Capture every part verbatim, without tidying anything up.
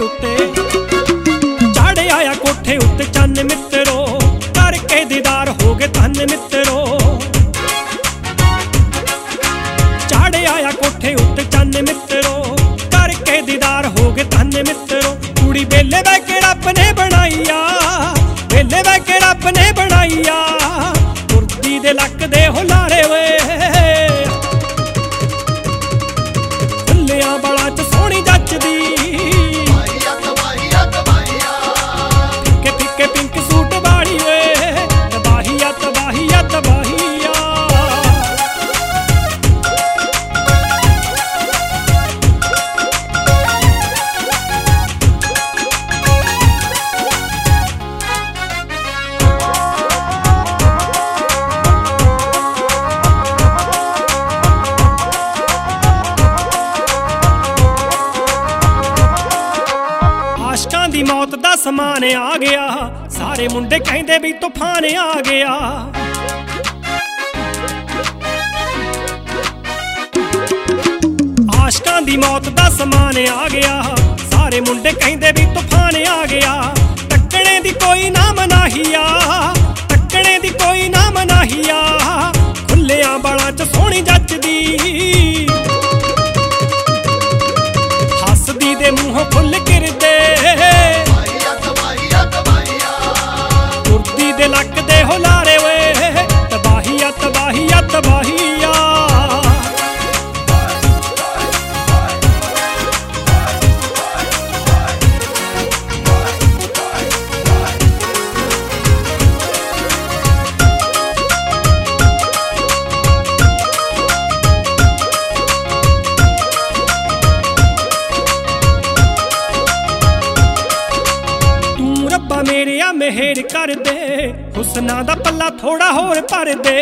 उत्ते चाड़े आया कोठे उत्ते चन्न मित्रो करके दीदार हो गए धन मित्रो। चाड़े आया कोठे उत्ते चन्न मित्रो करके दीदार हो गए धन मित्रो। कुड़ी बेले बह के रब ने बनाईया बेले बह के रब ने बनाईया तुरदी दे लक दे हुलारे वे फुल्लियां बालां च सोहनी जचदी फिक्के फिक्के पिंक सूट वाली वे तबाहिया तबाहिया तबाहिया। आशकां दी मौत दा समान आ गया सारे मुंडे कहंदे भी तूफान आ गया। आशकां दी मौत दा समान आ गया सारे मुंडे कहंदे भी तूफान आ गया। तक्कने दी कोई ना मनाहिया तक्कने दी कोई ना मनाहिया खुल्लियां बालां च सोहनी जचदी हसदी दे मूंहों फुल गिरदे तुरदी दे लक दे हुलारे वे तबाहिया तबाहिया तबाहिया। रब्बा मेरे आ मेहर कर दे हुस्ना दा पल्ला थोड़ा होर भर दे।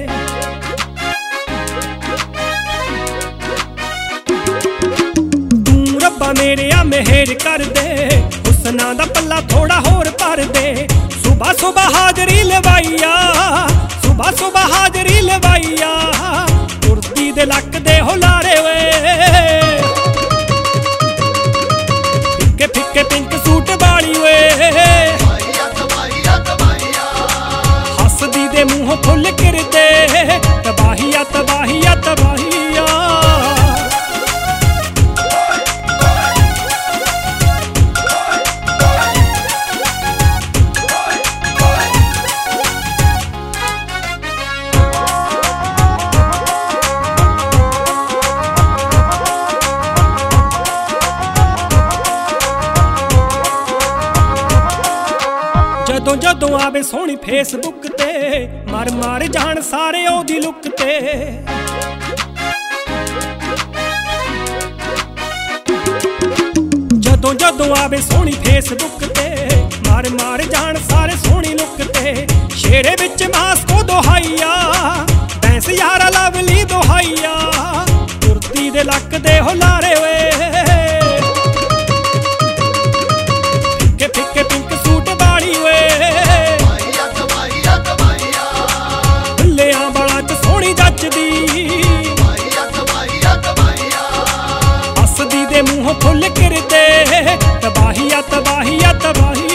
तू रब्बा मेरे आ मेहर कर दे हुस्ना दा पल्ला थोड़ा होर भर दे। सुबह सुबह हाजरी लवाइया सुबह सुबह हाजरी लवाइया तुरदी दे लक दे हुलारे वे फिक्के फिक्के पिंक सूट वाली वे हसदी दे मूंहों फुल गिरदे तबाहिया तबाहिया तबाहिया। जदों जदों आवे सोहनी फेसबुक ते मर मर जान सारे ओदी लुक ते। जदों जदों आवे सोहनी फेसबुक ते मर मर जान सारे सोहनी लुक ते। शेरे विच मास्को दोहाइया बैंस यारा लवली दोहाइया तुरदी दे लक दे हुलारे वे फिक्के फिक्के पिंक सूट वाली वे खुल्लियां बालां च सोहनी जचदी हसदी दे मूंहों फुल गिरदे तबाहिया तबाहिया तबाहिया।